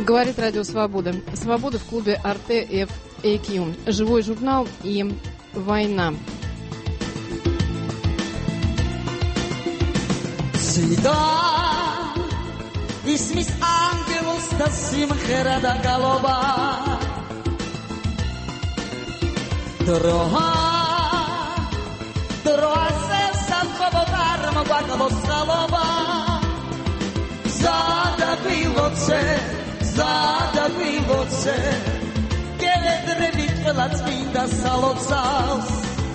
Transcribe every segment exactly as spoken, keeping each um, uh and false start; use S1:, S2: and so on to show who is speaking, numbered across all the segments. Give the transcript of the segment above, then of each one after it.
S1: Говорит Радио Свобода. Свобода в клубе Арте эф эй кью. Живой журнал и война.
S2: Всегда и смесь ангелов стасим херада голова. Дорога, дорога сердца пободарма вагало салова. Задавило це, задавило це, келедре вітвелац віда салоцаус.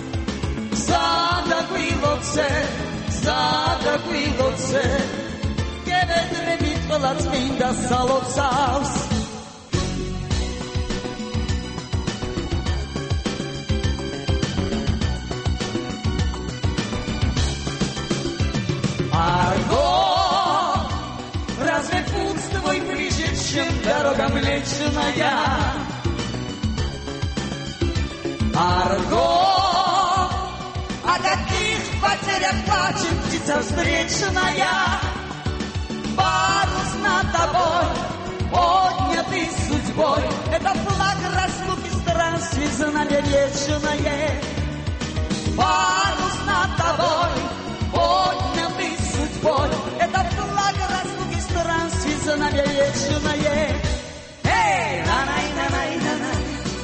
S2: Задавило це, задавило це, келедре вітвелац віда салоцаус. Арго, разве путь твой ближе, чем дорога Млечная? Арго, о каких потерях плачет птица встречная? Парус над тобой, поднятый судьбой, это флаг разлуки странствий, знамя вечное. Парус над тобой, поднятый судьбой, это флаг разлуки странствий, знамя вечное. Эй, на-най, на-най, на-най,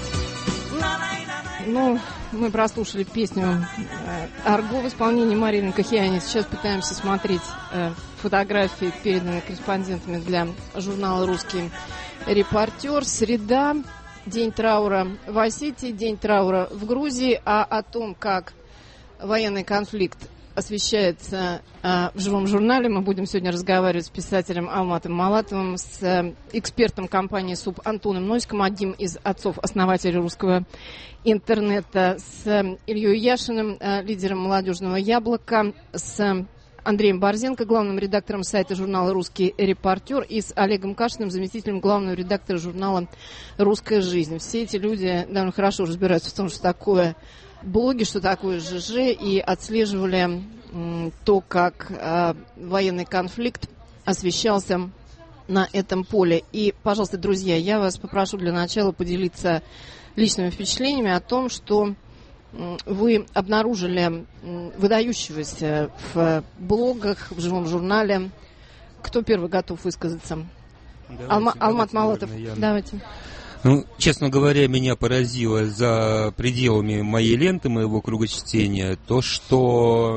S2: на-най, на-най.
S1: Ну, мы прослушали песню «Арго» в исполнении Марины Кахиани. Сейчас пытаемся смотреть фотографии, переданные корреспондентами для журнала «Русский репортер». Среда, день траура в Осетии, день траура в Грузии. А о том, как военный конфликт освещается э, в живом журнале, мы будем сегодня разговаривать с писателем Алматом Малатовым, с э, экспертом компании СУП Антоном Носиком, одним из отцов-основателей русского интернета, с э, Ильей Яшиным, э, лидером молодежного «Яблока», с э, Андреем Борзенко, главным редактором сайта журнала «Русский репортер», и с Олегом Кашиным, заместителем главного редактора журнала «Русская жизнь». Все эти люди довольно хорошо разбираются в том, что такое блоги, что такое ЖЖ, и отслеживали м, то, как э, военный конфликт освещался на этом поле. И, пожалуйста, друзья, я вас попрошу для начала поделиться личными впечатлениями о том, что м, вы обнаружили м, выдающегося в блогах, в живом журнале. Кто первый готов высказаться?
S3: Давайте,
S1: Алма,
S3: давайте,
S1: Алмат Малатов.
S3: наверное, я...
S1: Давайте.
S3: Ну, честно говоря, меня поразило за пределами моей ленты, моего круга чтения, то, что,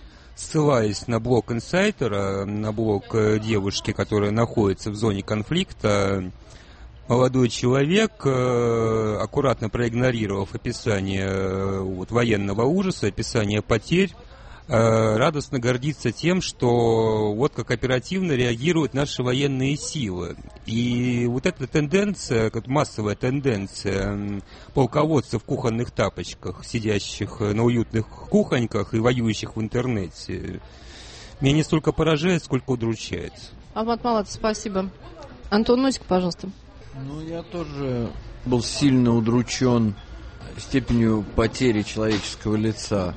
S3: ссылаясь на блог инсайдера, на блог девушки, которая находится в зоне конфликта, молодой человек, аккуратно проигнорировав описание вот, военного ужаса, описание потерь, радостно гордится тем, что вот как оперативно реагируют наши военные силы. И вот эта тенденция, массовая тенденция полководцев в кухонных тапочках, сидящих на уютных кухоньках и воюющих в интернете, меня не столько поражает, сколько удручает.
S1: Алмат Малатов, спасибо. Антон Носик, пожалуйста.
S4: Ну, я тоже был сильно удручен степенью потери человеческого лица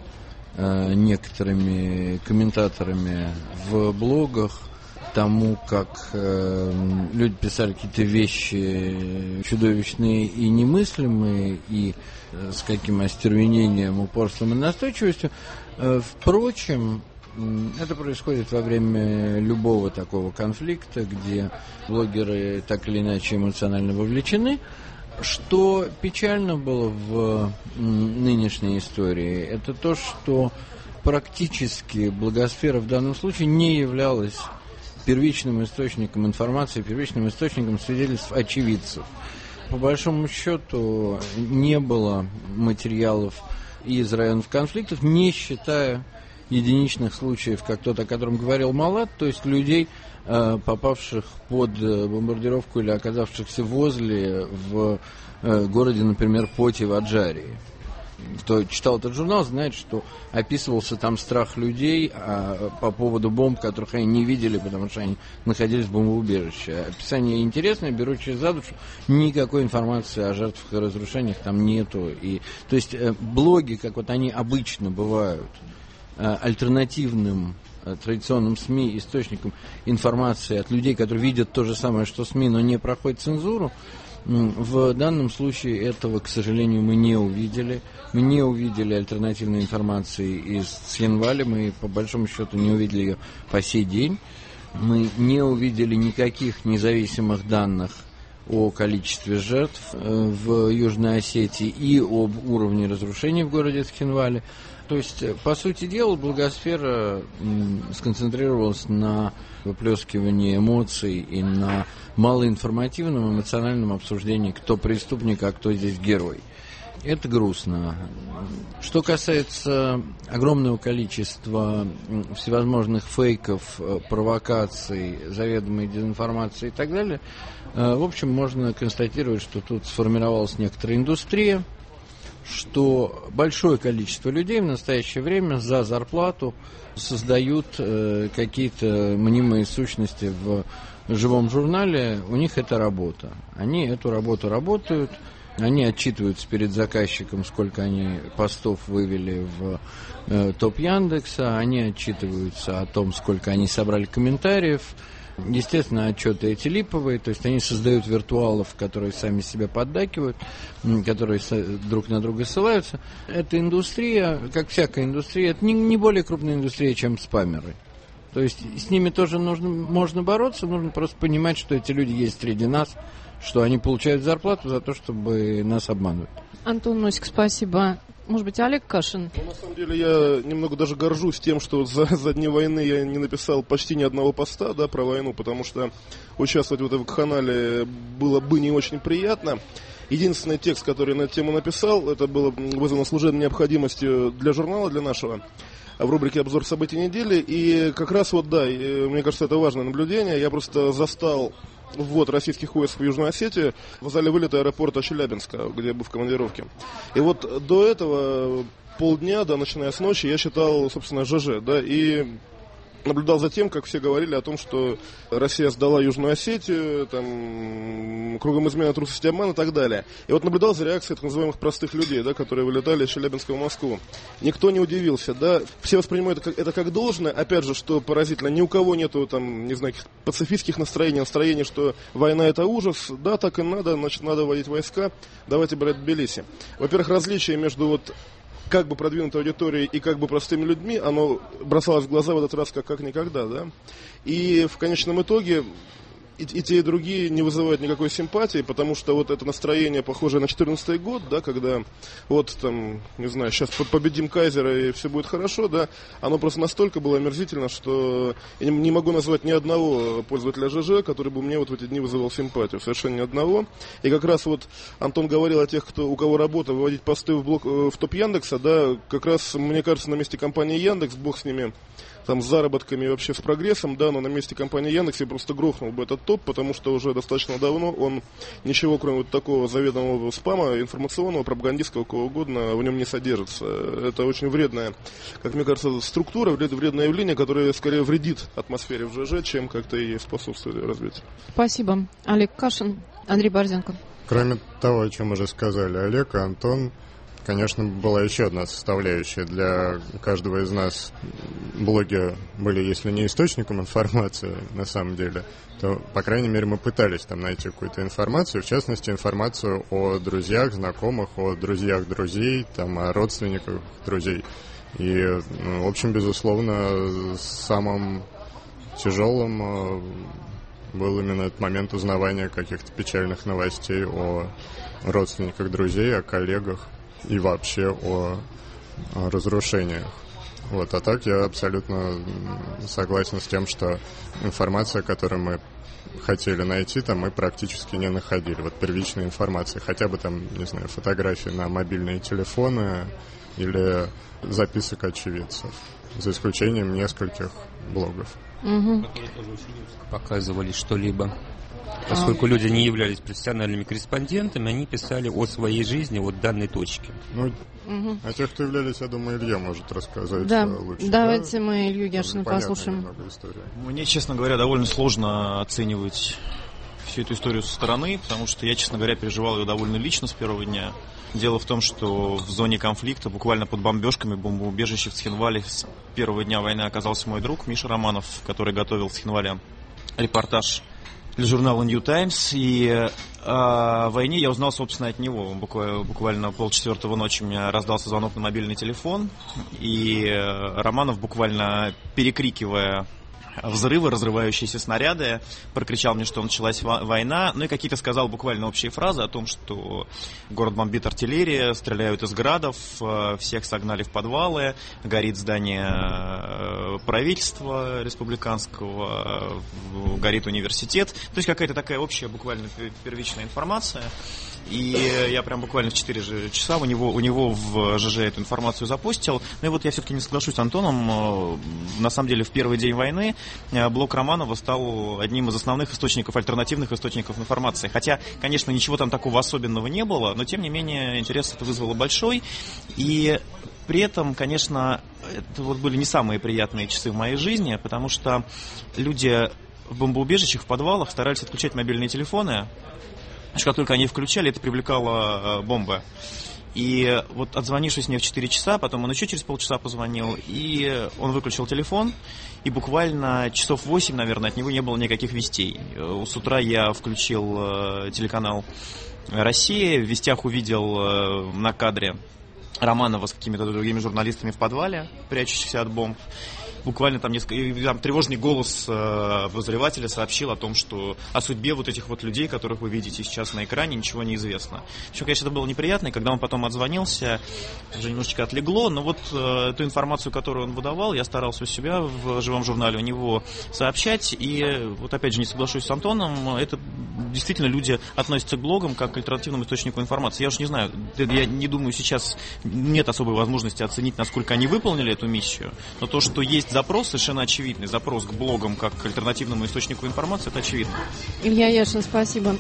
S4: некоторыми комментаторами в блогах, тому, как э, люди писали какие-то вещи чудовищные и немыслимые, и э, с каким остервенением, упорством и настойчивостью. Э, впрочем, это происходит во время любого такого конфликта, где блогеры так или иначе эмоционально вовлечены. Что печально было в нынешней истории, это то, что практически блогосфера в данном случае не являлась первичным источником информации, первичным источником свидетельств очевидцев. По большому счету не было материалов из районов конфликтов, не считая единичных случаев, как тот, о котором говорил Малат, то есть людей, попавших под бомбардировку или оказавшихся возле в городе, например, Поти в Аджарии. Кто читал этот журнал, знает, что описывался там страх людей а, по поводу бомб, которых они не видели, потому что они находились в бомбоубежище. Описание интересное, берущее за душу. Никакой информации о жертвах и разрушениях там нету. И, то есть блоги, как вот они обычно бывают, альтернативным традиционным СМИ источником информации от людей, которые видят то же самое, что СМИ, но не проходят цензуру. В данном случае этого, к сожалению, мы не увидели. Мы не увидели альтернативной информации из Цхинвали, мы по большому счету не увидели ее по сей день. Мы не увидели никаких независимых данных о количестве жертв в Южной Осетии и об уровне разрушений в городе Цхинвали. То есть, по сути дела, Благосфера сконцентрировалась на выплескивании эмоций и на малоинформативном эмоциональном обсуждении, кто преступник, а кто здесь герой. Это грустно. Что касается огромного количества всевозможных фейков, провокаций, заведомой дезинформации и так далее, в общем, можно констатировать, что тут сформировалась некоторая индустрия, что большое количество людей в настоящее время за зарплату создают э, какие-то мнимые сущности в живом журнале. У них это работа. Они эту работу работают, они отчитываются перед заказчиком, сколько они постов вывели в э, топ Яндекса, они отчитываются о том, сколько они собрали комментариев. Естественно, отчеты эти липовые, то есть они создают виртуалов, которые сами себя поддакивают, которые друг на друга ссылаются. Эта индустрия, как всякая индустрия, это не, не более крупная индустрия, чем спамеры. То есть с ними тоже нужно, можно бороться, нужно просто понимать, что эти люди есть среди нас, что они получают зарплату за то, чтобы нас обманывать.
S1: Антон Носик, спасибо. Может быть, Олег Кашин?
S5: Ну, на самом деле, я немного даже горжусь тем, что за, за дни войны я не написал почти ни одного поста, да, про войну, потому что участвовать в этом канале было бы не очень приятно. Единственный текст, который я на эту тему написал, это было вызвано служебной необходимостью для журнала, для нашего, в рубрике «Обзор событий недели». И как раз вот, да, мне кажется, это важное наблюдение. Я просто застал ввод российских войск в Южную Осетию в зале вылета аэропорта Челябинска, где я был в командировке. И вот до этого полдня, да, начиная с ночи, я читал, собственно, ЖЖ, да, и наблюдал за тем, как все говорили о том, что Россия сдала Южную Осетию, там, кругом измены, трусости, обман и так далее. И вот наблюдал за реакцией так называемых простых людей, да, которые вылетали из Челябинска в Москву. Никто не удивился, да, все воспринимают это как, это как должное. Опять же, что поразительно, ни у кого нету, там, не знаю, пацифистских настроений, настроений, что война это ужас, да, так и надо, значит, надо вводить войска, давайте брать Тбилиси. Во-первых, различие между вот как бы продвинутой аудиторией и как бы простыми людьми, оно бросалось в глаза в этот раз как, как никогда, да. И в конечном итоге и, и те, и другие не вызывают никакой симпатии, потому что вот это настроение, похожее на четырнадцатый год, да, когда вот там, не знаю, сейчас победим Кайзера и все будет хорошо, да, оно просто настолько было омерзительно, что я не, не могу назвать ни одного пользователя ЖЖ, который бы мне вот в эти дни вызывал симпатию, совершенно ни одного. И как раз вот Антон говорил о тех, кто, у кого работа выводить посты в, блок, в топ Яндекса, да, как раз, мне кажется, на месте компании Яндекс, бог с ними, там, с заработками и вообще с прогрессом, да, но на месте компании Яндекс я просто грохнул бы этот топ, потому что уже достаточно давно он ничего, кроме вот такого заведомого спама, информационного, пропагандистского, кого угодно, в нем не содержится. Это очень вредная, как мне кажется, структура, вредное явление, которое скорее вредит атмосфере в ЖЖ, чем как-то и способствует ее развитию.
S1: Спасибо. Олег Кашин, Андрей Борзенко.
S6: Кроме того, о чем уже сказали Олег и Антон, конечно, была еще одна составляющая. Для каждого из нас блоги были, если не источником информации, на самом деле, то, по крайней мере, мы пытались там найти какую-то информацию, в частности, информацию о друзьях, знакомых, о друзьях друзей, там, о родственниках друзей. И, ну, в общем, безусловно, самым тяжелым был именно этот момент узнавания каких-то печальных новостей о родственниках друзей, о коллегах и вообще о, о разрушениях. Вот. А так я абсолютно согласен с тем, что информация, которую мы хотели найти, там мы практически не находили. Вот первичной информации, хотя бы там, не знаю, фотографии на мобильные телефоны или записок очевидцев, за исключением нескольких блогов.
S1: Угу.
S3: Которые тоже очень редко показывали что-либо. Поскольку люди не являлись профессиональными корреспондентами, они писали о своей жизни вот данной точке.
S6: Ну,
S1: угу.
S6: О тех, кто являлись, я думаю, Илья может рассказать
S1: да.
S6: лучше.
S1: Давайте
S6: да?
S1: мы Илью Яшина послушаем.
S7: Мне, честно говоря, довольно сложно оценивать всю эту историю со стороны, потому что я, честно говоря, переживал ее довольно лично с первого дня. Дело в том, что в зоне конфликта, буквально под бомбежками бомбоубежища в Цхинвале с первого дня войны оказался мой друг Миша Романов, который готовил в Цхинвале репортаж для журнала New Times. И о войне я узнал, собственно, от него. Буквально, буквально полчетвертого ночи у меня раздался звонок на мобильный телефон, и Романов, буквально перекрикивая взрывы, разрывающиеся снаряды, прокричал мне, что началась война, ну и какие-то сказал буквально общие фразы о том, что город бомбит артиллерия, стреляют из градов, всех согнали в подвалы, горит здание правительства республиканского, горит университет. То есть какая-то такая общая буквально первичная информация. И я прям буквально в четыре часа у него, у него в ЖЖ эту информацию запостил. Ну и вот я все-таки не соглашусь с Антоном. На самом деле в первый день войны блог Романова стал одним из основных источников, альтернативных источников информации. Хотя, конечно, ничего там такого особенного не было, но тем не менее интерес это вызвало большой. И при этом, конечно, это вот были не самые приятные часы в моей жизни, потому что люди в бомбоубежищах, в подвалах старались отключать мобильные телефоны. Как только они включали, это привлекало бомбы. И вот отзвонившись мне в четыре часа, потом он еще через полчаса позвонил, и он выключил телефон, и буквально часов восемь, наверное, от него не было никаких вестей. С утра я включил телеканал «Россия», в вестях увидел на кадре Романова с какими-то другими журналистами в подвале, прячущихся от бомб. Буквально там, несколько, там тревожный голос э, обозревателя сообщил о том, что о судьбе вот этих вот людей, которых вы видите сейчас на экране, ничего не известно. Еще, конечно, это было неприятно, и когда он потом отзвонился, уже немножечко отлегло, но вот э, эту информацию, которую он выдавал, я старался у себя в живом журнале у него сообщать, и вот опять же не соглашусь с Антоном, это действительно люди относятся к блогам как к альтернативному источнику информации. Я уж не знаю, я не думаю, сейчас нет особой возможности оценить, насколько они выполнили эту миссию, но то, что есть запрос, совершенно очевидный запрос к блогам как к альтернативному источнику информации, это очевидно.
S1: Илья Яшин, спасибо.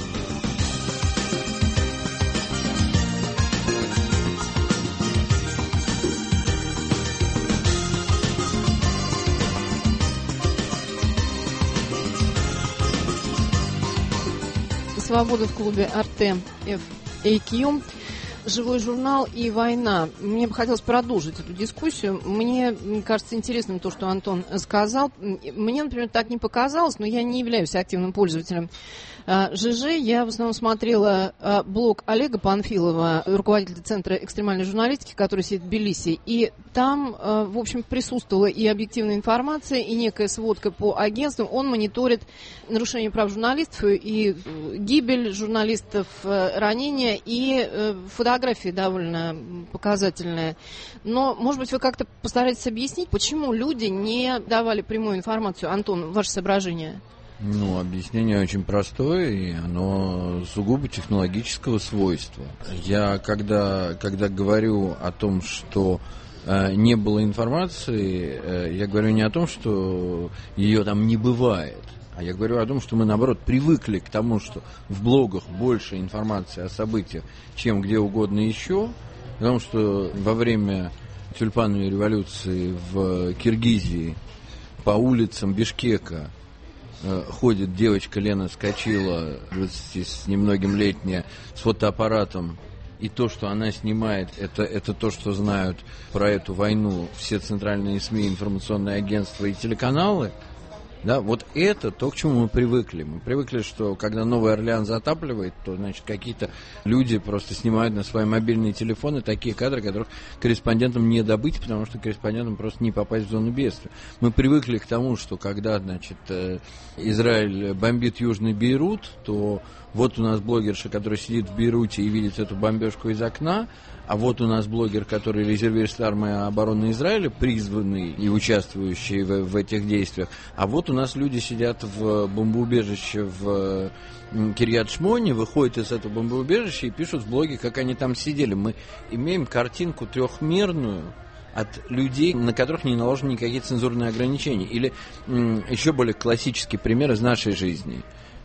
S1: Свобода в клубе Арте эф эй кью. Живой журнал и война. Мне бы хотелось продолжить эту дискуссию. Мне кажется интересным то, что Антон сказал. Мне, например, так не показалось, но я не являюсь активным пользователем ЖЖ. Я в основном смотрела блог Олега Панфилова, руководителя Центра экстремальной журналистики, который сидит в Тбилиси. И там, в общем, присутствовала и объективная информация, и некая сводка по агентствам. Он мониторит нарушение прав журналистов, и гибель журналистов, ранения, и фотографии довольно показательные. Но, может быть, вы как-то постараетесь объяснить, почему люди не давали прямую информацию. Антон, ваше соображение?
S4: Ну, объяснение очень простое, и оно сугубо технологического свойства. Я, когда, когда говорю о том, что э, не было информации, э, я говорю не о том, что ее там не бывает, а я говорю о том, что мы, наоборот, привыкли к тому, что в блогах больше информации о событиях, чем где угодно еще, потому что во время тюльпановой революции в Киргизии по улицам Бишкека ходит девочка Лена Скочила, двадцати с немногим летняя, с фотоаппаратом, и то, что она снимает, это, это то, что знают про эту войну все центральные СМИ, информационные агентства и телеканалы. Да, вот это то, к чему мы привыкли. Мы привыкли, что когда Новый Орлеан затапливает, то, значит, какие-то люди просто снимают на свои мобильные телефоны такие кадры, которых корреспондентам не добыть, потому что корреспондентам просто не попасть в зону бедствия. Мы привыкли к тому, что когда, значит, Израиль бомбит Южный Бейрут, то вот у нас блогерша, которая сидит в Бейруте и видит эту бомбежку из окна, а вот у нас блогер, который резервист армии обороны Израиля, призванный и участвующий в, в этих действиях, а вот у нас люди сидят в бомбоубежище в Кирьят-Шмоне, выходят из этого бомбоубежища и пишут в блоге, как они там сидели. Мы имеем картинку трехмерную от людей, на которых не наложены никакие цензурные ограничения. Или м, еще более классический пример из нашей жизни,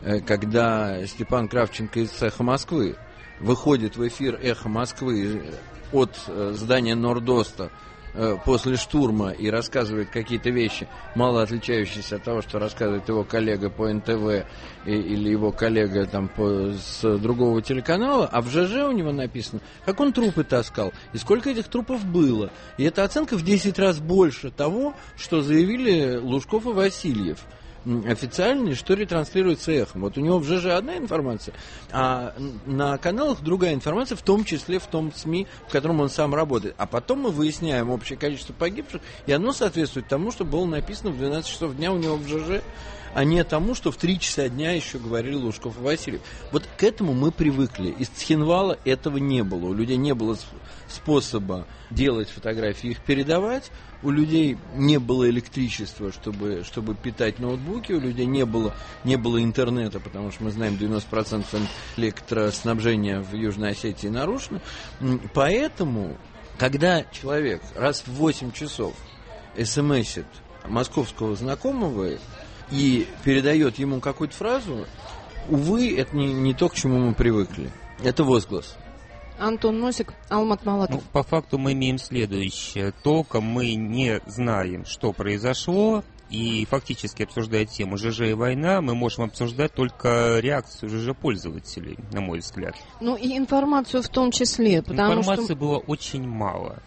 S4: когда Степан Кравченко из «Эхо Москвы» выходит в эфир «Эхо Москвы» от здания Нордоста э, после штурма и рассказывает какие-то вещи, мало отличающиеся от того, что рассказывает его коллега по эн тэ вэ и, или его коллега там по, с другого телеканала, а в ЖЖ у него написано, как он трупы таскал и сколько этих трупов было. И эта оценка в десять раз больше того, что заявили Лужков и Васильев. Официальный, что ретранслируется эхом. Вот у него в ЖЖ одна информация, а на каналах другая информация, в том числе в том СМИ, в котором он сам работает. А потом мы выясняем общее количество погибших, и оно соответствует тому, что было написано в двенадцать часов дня у него в ЖЖ, а не тому, что в три часа дня еще говорили Лужков и Васильев. Вот к этому мы привыкли. Из Цхинвала этого не было. У людей не было способа делать фотографии, их передавать. У людей не было электричества, чтобы, чтобы питать ноутбуки. У людей не было, не было интернета, потому что мы знаем, девяносто процентов электроснабжения в Южной Осетии нарушено. Поэтому, когда человек раз в восемь часов смсит московского знакомого и передает ему какую-то фразу, увы, это не, не то, к чему мы привыкли. Это возглас.
S1: Антон Носик, Алмат Малатов.
S3: Ну, по факту мы имеем следующее. Только мы не знаем, что произошло, и фактически обсуждая тему ЖЖ и война, мы можем обсуждать только реакцию ЖЖ-пользователей, на мой взгляд.
S1: Ну и информацию в том числе, потому
S3: Информации
S1: что...
S3: было очень мало.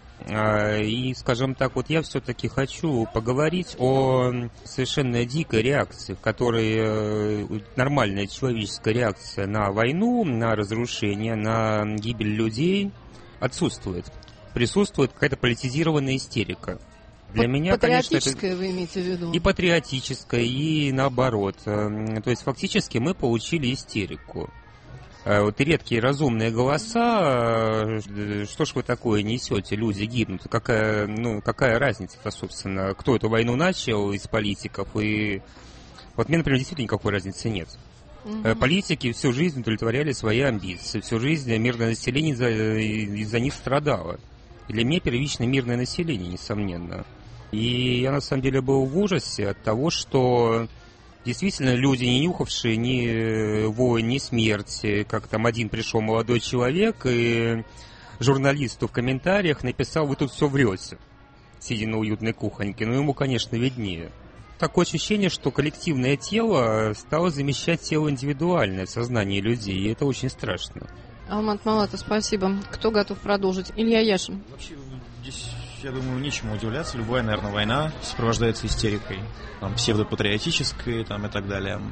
S3: И, скажем так, вот я все-таки хочу поговорить о совершенно дикой реакции, в которой нормальная человеческая реакция на войну, на разрушение, на гибель людей отсутствует. Присутствует какая-то политизированная истерика. Для меня, конечно, это...
S1: вы имеете в виду?
S3: И патриотическая, и наоборот. То есть, фактически, мы получили истерику. Вот редкие разумные голоса, что ж вы такое несете, люди гибнут, какая, ну, какая разница-то, собственно, кто эту войну начал из политиков, и вот мне, например, действительно никакой разницы нет. Угу. Политики всю жизнь удовлетворяли свои амбиции, всю жизнь мирное население из-за, из-за них страдало. И для меня первично мирное население, несомненно. И я, на самом деле, был в ужасе от того, что... Действительно, люди, не нюхавшие ни войн, ни смерти, как там один пришел молодой человек, и журналисту в комментариях написал: вы тут все врете, сидя на уютной кухоньке. Ну, ему, конечно, виднее. Такое ощущение, что коллективное тело стало замещать тело индивидуальное в сознании людей, и это очень страшно.
S1: Алмат Малатов, спасибо. Кто готов продолжить? Илья Яшин.
S7: Вообще, здесь... Я думаю, нечему удивляться. Любая, наверное, война сопровождается истерикой, там, псевдопатриотической там, и так далее.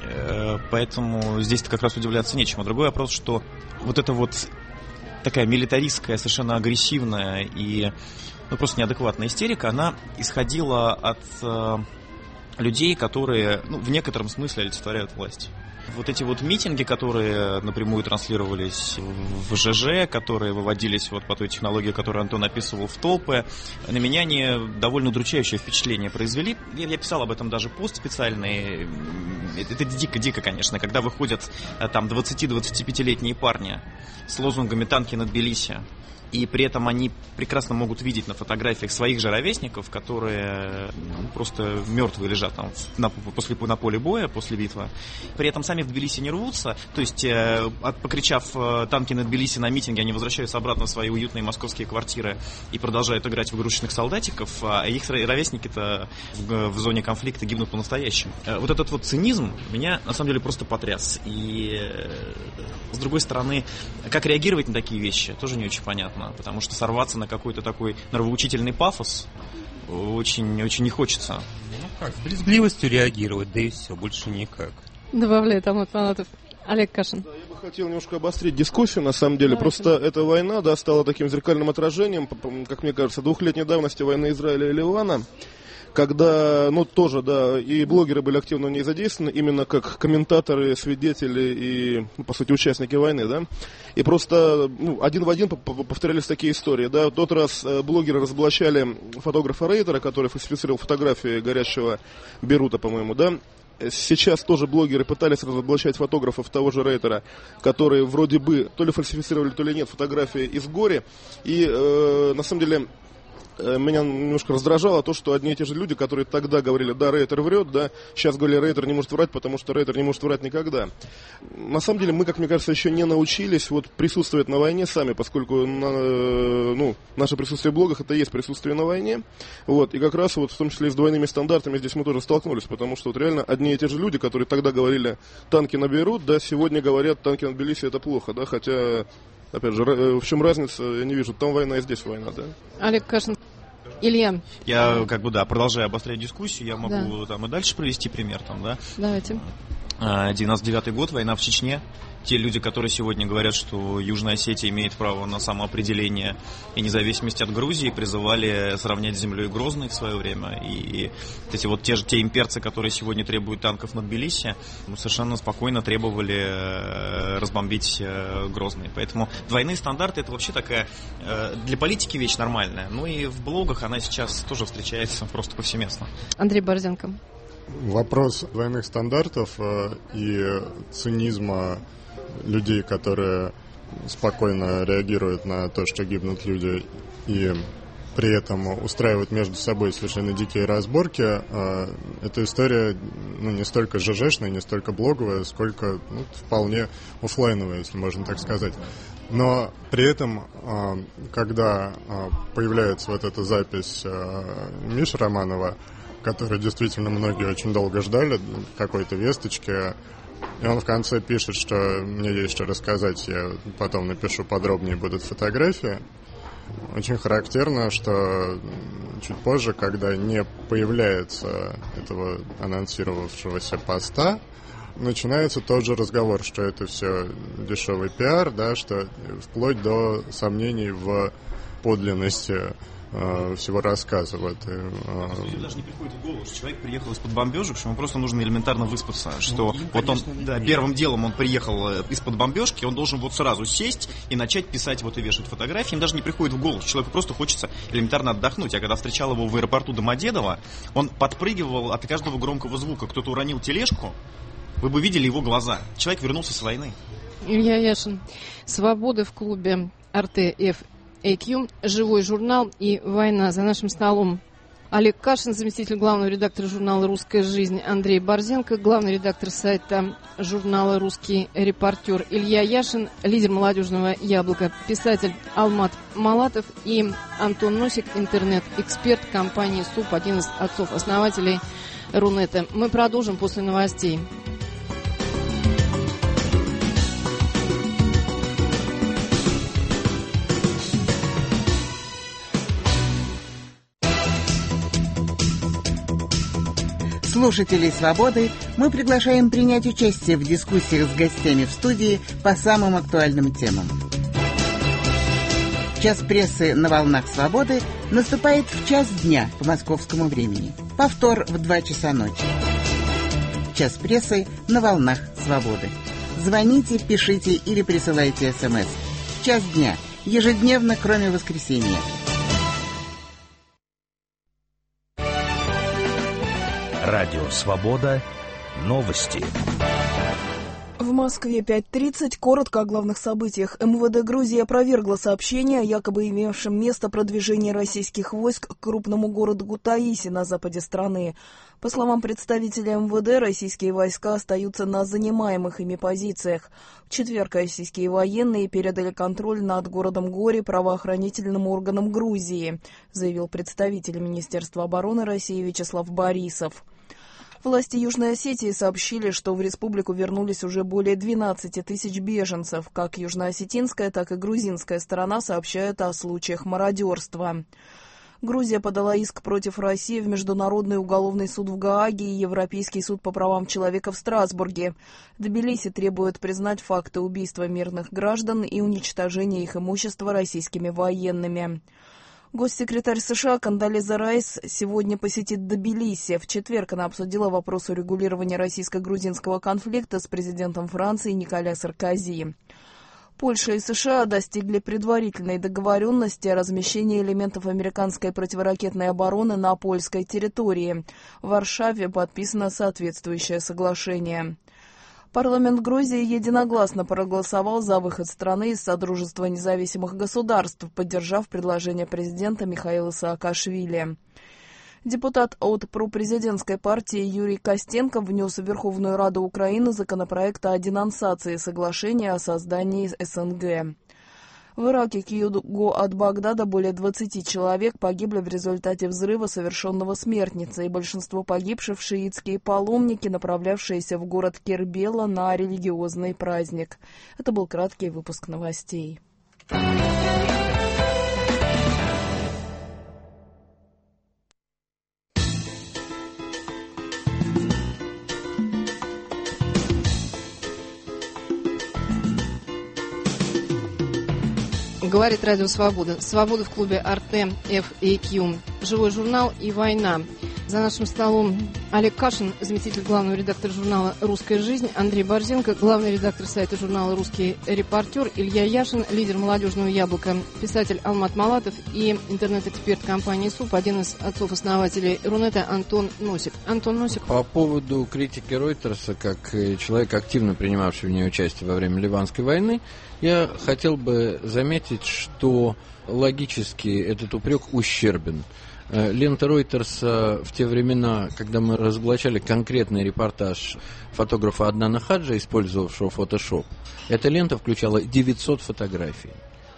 S7: Поэтому здесь-то как раз удивляться нечему. Другой вопрос, что вот эта вот такая милитаристская, совершенно агрессивная и ну, просто неадекватная истерика, она исходила от э, людей, которые ну, в некотором смысле олицетворяют власть. Вот эти вот митинги, которые напрямую транслировались в ЖЖ, которые выводились вот по той технологии, которую Антон описывал, в толпы, на меня они довольно удручающее впечатление произвели. Я, я писал об этом даже пост специальный. Это, это дико-дико, конечно, когда выходят там двадцати-двадцатипятилетние парни с лозунгами «Танки над Тбилиси». И при этом они прекрасно могут видеть на фотографиях своих же ровесников, которые ну, просто мертвые лежат там на, после, на поле боя, после битвы. При этом сами в Тбилиси не рвутся, то есть, э, покричав э, «Танки над Тбилиси» на митинге, они возвращаются обратно в свои уютные московские квартиры и продолжают играть в игрушечных солдатиков, а их ровесники-то в, в зоне конфликта гибнут по-настоящему. Э, вот этот вот цинизм меня на самом деле просто потряс. И э, с другой стороны, как реагировать на такие вещи, тоже не очень понятно. Потому что сорваться на какой-то такой нравоучительный пафос очень, очень не хочется.
S3: Ну как, с брезгливостью реагировать, да и все, больше никак.
S1: Добавляет Алмат Малатов. Олег Кашин.
S5: Да, я бы хотел немножко обострить дискуссию, на самом деле.
S1: Давайте.
S5: Просто эта война, да, стала таким зеркальным отражением, как мне кажется, двухлетней давности войны Израиля и Ливана, когда, ну, тоже, да, и блогеры были активно в ней задействованы, именно как комментаторы, свидетели и, ну, по сути, участники войны, да. И просто ну, один в один повторялись такие истории, да. В тот раз блогеры разоблачали фотографа Рейтера, который фальсифицировал фотографии горящего Бейрута, по-моему, да. Сейчас тоже блогеры пытались разоблачать фотографов того же Рейтера, которые вроде бы то ли фальсифицировали, то ли нет фотографии из горя. И, э, на самом деле... меня немножко раздражало то, что одни и те же люди, которые тогда говорили, да, Рейтер врет, да, сейчас говорили, Рейтер не может врать, потому что Рейтер не может врать никогда. На самом деле мы, как мне кажется, еще не научились вот присутствовать на войне сами, поскольку на, ну, наше присутствие в блогах — это и есть присутствие на войне. Вот, и как раз вот в том числе и с двойными стандартами здесь мы тоже столкнулись, потому что вот реально одни и те же люди, которые тогда говорили, танки наберут, да, сегодня говорят, танки над Тбилиси — это плохо, да, хотя... Опять же, в чем разница, я не вижу. Там война и здесь война, да?
S1: Олег Кашин. Илья.
S7: Я, как бы, да, продолжая обострять дискуссию, я могу
S1: да.
S7: там и дальше привести пример, там, да?
S1: Давайте.
S7: девяносто девятый год, война в Чечне. Те люди, которые сегодня говорят, что Южная Осетия имеет право на самоопределение и независимость от Грузии, призывали сравнять с землей Грозный в свое время. И эти вот те же те имперцы, которые сегодня требуют танков над Тбилиси, ну, совершенно спокойно требовали разбомбить Грозный. Поэтому двойные стандарты — это вообще такая для политики вещь нормальная. Ну и в блогах она сейчас тоже встречается просто повсеместно.
S1: Андрей Борзенко.
S6: Вопрос двойных стандартов и цинизма людей, которые спокойно реагируют на то, что гибнут люди, и при этом устраивают между собой совершенно дикие разборки. Эта история, ну, не столько ЖЖшная, не столько блоговая, сколько, ну, вполне офлайновая, если можно так сказать. Но при этом, когда появляется вот эта запись Миши Романова, которую действительно многие очень долго ждали, какой-то весточки, и он в конце пишет, что мне есть что рассказать, я потом напишу подробнее, будут фотографии. Очень характерно, что чуть позже, когда не появляется этого анонсировавшегося поста, начинается тот же разговор, что это все дешевый пиар, да, что вплоть до сомнений в подлинности всего рассказа. Вот, и,
S7: Мне даже не приходит в голову, что человек приехал из-под бомбежек, что ему просто нужно элементарно выспаться, что ну, вот он, да, первым делом он приехал из-под бомбежки, он должен вот сразу сесть и начать писать вот и вешать фотографии. Им даже не приходит в голову, человеку просто хочется элементарно отдохнуть. Я когда встречал его в аэропорту Домодедово, он подпрыгивал от каждого громкого звука. Кто-то уронил тележку, вы бы видели его глаза. Человек вернулся с войны.
S1: Илья Яшин. Свобода в клубе эр тэ эф эй кью, живой журнал и война. За нашим столом Олег Кашин, заместитель главного редактора журнала «Русская жизнь», Андрей Борзенко, главный редактор сайта журнала «Русский репортер», Илья Яшин, лидер молодежного «Яблока», писатель Алмат Малатов и Антон Носик, интернет-эксперт компании СУП, один из отцов-основателей Рунета. Мы продолжим после новостей.
S8: Слушателей «Свободы» мы приглашаем принять участие в дискуссиях с гостями в студии по самым актуальным темам. Час прессы на волнах «Свободы» наступает в час дня по московскому времени. Повтор в два часа ночи. Час прессы на волнах «Свободы». Звоните, пишите или присылайте смс. Час дня. Ежедневно, кроме воскресенья.
S9: Радио «Свобода». Новости.
S10: В Москве пять тридцать. Коротко о главных событиях. эм вэ дэ Грузии опровергла сообщение о якобы имевшем место продвижении российских войск к крупному городу Кутаиси на западе страны. По словам представителя эм вэ дэ, российские войска остаются на занимаемых ими позициях. В четверг российские военные передали контроль над городом Гори правоохранительным органам Грузии, заявил представитель Министерства обороны России Вячеслав Борисов. Власти Южной Осетии сообщили, что в республику вернулись уже более двенадцати тысяч беженцев. Как южноосетинская, так и грузинская сторона сообщают о случаях мародерства. Грузия подала иск против России в Международный уголовный суд в Гааге и Европейский суд по правам человека в Страсбурге. Тбилиси требует признать факты убийства мирных граждан и уничтожения их имущества российскими военными. Госсекретарь США Кондолиза Райс сегодня посетит Тбилиси. В четверг она обсудила вопрос урегулирования российско-грузинского конфликта с президентом Франции Николя Саркози. Польша и США достигли предварительной договоренности о размещении элементов американской противоракетной обороны на польской территории. В Варшаве подписано соответствующее соглашение. Парламент Грузии единогласно проголосовал за выход страны из Содружества независимых государств, поддержав предложение президента Михаила Саакашвили. Депутат от пропрезидентской партии Юрий Костенко внес в Верховную Раду Украины законопроект о денонсации соглашения о создании СНГ. В Ираке к югу от Багдада более двадцати человек погибли в результате взрыва, совершенного смертницей, и большинство погибших шиитские паломники, направлявшиеся в город Кербела на религиозный праздник. Это был краткий выпуск новостей.
S1: Говорит Радио Свобода. Свобода в клубе Арте, Эф и Кью. Живой журнал и война. За нашим столом Олег Кашин, заместитель главного редактора журнала «Русская жизнь», Андрей Борзенко, главный редактор сайта журнала «Русский репортер», Илья Яшин, лидер «Молодежного яблока», писатель Алмат Малатов и интернет-эксперт компании СУП, один из отцов-основателей Рунета Антон Носик. Антон Носик.
S4: По поводу критики Ройтерса, как человек, активно принимавший в ней участие во время Ливанской войны, я хотел бы заметить, что логически этот упрек ущербен. Лента Ройтерса в те времена, когда мы разоблачали конкретный репортаж фотографа Аднана Хаджа, использовавшего фотошоп, эта лента включала девятьсот фотографий.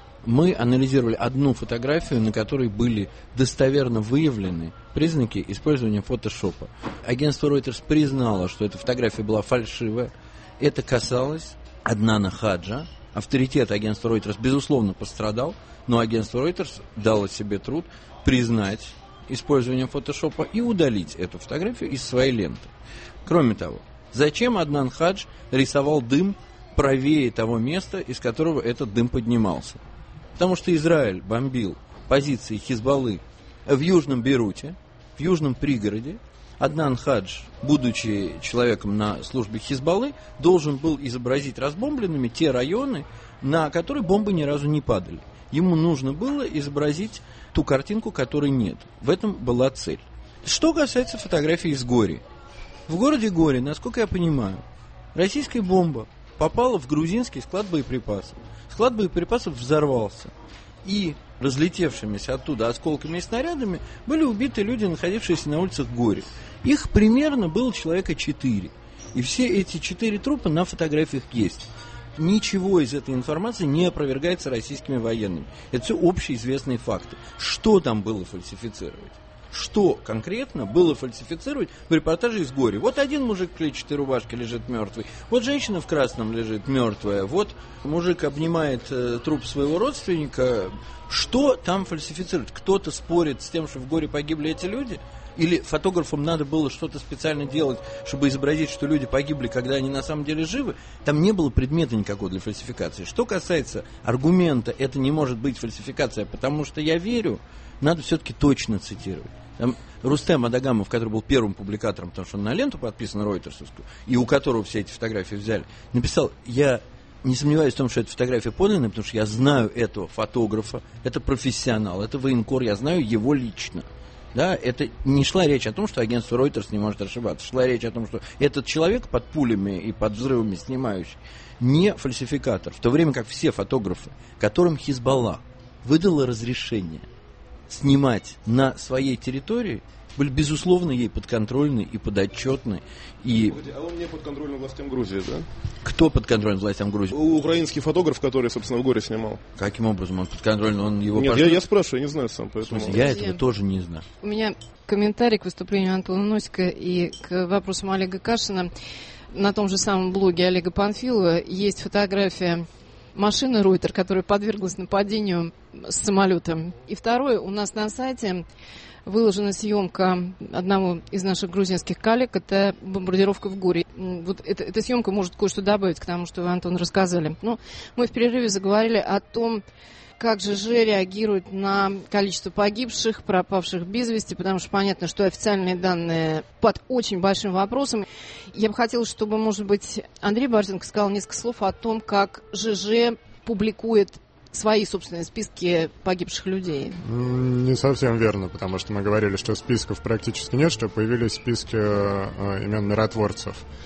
S4: Мы анализировали одну фотографию, на которой были достоверно выявлены признаки использования фотошопа. Агентство Reuters признало, что эта фотография была фальшивая. Это касалось Аднана Хаджа. Авторитет агентства Reuters, безусловно, пострадал, но агентство Reuters дало себе труд признать использование фотошопа и удалить эту фотографию из своей ленты. Кроме того, зачем Аднан Хадж рисовал дым правее того места, из которого этот дым поднимался? Потому что Израиль бомбил позиции Хизбаллы в Южном Бейруте, в южном пригороде. Аднан Хадж, будучи человеком на службе Хизбаллы, должен был изобразить разбомбленными те районы, на которые бомбы ни разу не падали. Ему нужно было изобразить ту картинку, которой нет. В этом была цель. Что касается фотографии из Гори. В городе Гори, насколько я понимаю, российская бомба попала в грузинский склад боеприпасов. Склад боеприпасов взорвался. И разлетевшимися оттуда осколками и снарядами были убиты люди, находившиеся на улицах Гори. Их примерно было человека четыре. И все эти четыре трупа на фотографиях есть. Ничего из этой информации не опровергается российскими военными. Это все общеизвестные факты. Что там было фальсифицировать? Что конкретно было фальсифицировать в репортаже из Гори? Вот один мужик в клетчатой рубашке лежит мертвый, вот женщина в красном лежит мертвая, вот мужик обнимает э, труп своего родственника. Что там фальсифицировать? Кто-то спорит с тем, что в Гори погибли эти люди? Или фотографам надо было что-то специально делать, чтобы изобразить, что люди погибли, когда они на самом деле живы? Там не было предмета никакого для фальсификации. Что касается аргумента, это не может быть фальсификация, потому что я верю, надо все-таки точно цитировать. Там Рустем Адагамов, который был первым публикатором, потому что он на ленту подписан Ройтерсовскую, и у которого все эти фотографии взяли, написал: я не сомневаюсь в том, что эта фотография подлинная, потому что я знаю этого фотографа, это профессионал, это военкор, я знаю его лично. Да, это не шла речь о том, что агентство Reuters не может ошибаться. Шла речь о том, что этот человек под пулями и под взрывами снимающий не фальсификатор. В то время как все фотографы, которым Хизбалла выдала разрешение снимать на своей территории, были, безусловно, ей подконтрольны и подотчетны. И...
S5: А он не подконтрольный властям Грузии, да?
S4: Кто подконтрольный властям Грузии?
S5: Украинский фотограф, который, собственно, в Горе снимал.
S4: Каким образом он подконтрольный? Он его
S5: Нет,
S4: пошлет...
S5: я, я спрашиваю, я не знаю сам. Поэтому...
S4: В смысле, я этого тоже не знаю.
S1: У меня комментарий к выступлению Антона Носика и к вопросам Олега Кашина. На том же самом блоге Олега Панфилова есть фотография машины Ройтер, которая подверглась нападению с самолетом. И второе, у нас на сайте выложена съемка одного из наших грузинских коллег. Это бомбардировка в Горе. Вот эта, эта съемка может кое-что добавить к тому, что вы, Антон, рассказали. Но мы в перерыве заговорили о том, как ЖЖ реагирует на количество погибших, пропавших без вести, потому что понятно, что официальные данные под очень большим вопросом. Я бы хотела, чтобы, может быть, Андрей Борзенко сказал несколько слов о том, как ЖЖ публикует свои собственные списки погибших людей.
S6: Не совсем верно, потому что мы говорили, что списков практически нет, что появились списки имен миротворцев.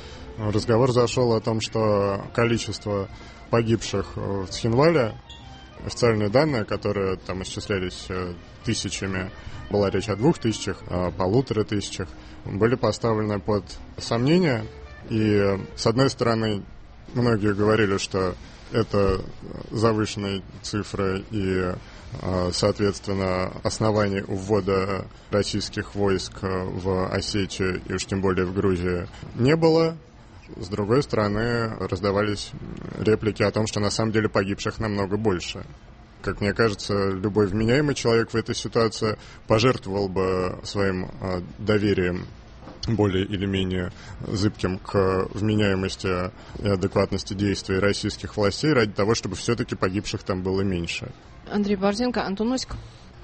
S6: разговор зашел о том, что количество погибших в Цхинвале, официальные данные, которые там исчислялись тысячами, была речь о двух тысячах, о полутора тысячах, были поставлены под сомнение. И, с одной стороны, многие говорили, что это завышенные цифры и, соответственно, оснований у ввода российских войск в Осетию и уж тем более в Грузию не было. С другой стороны, раздавались реплики о том, что на самом деле погибших намного больше. Как мне кажется, любой вменяемый человек в этой ситуации пожертвовал бы своим доверием более или менее зыбким к вменяемости и адекватности действий российских властей ради того, чтобы все-таки погибших там было меньше.
S1: Андрей Борзенко, Антон Осиков.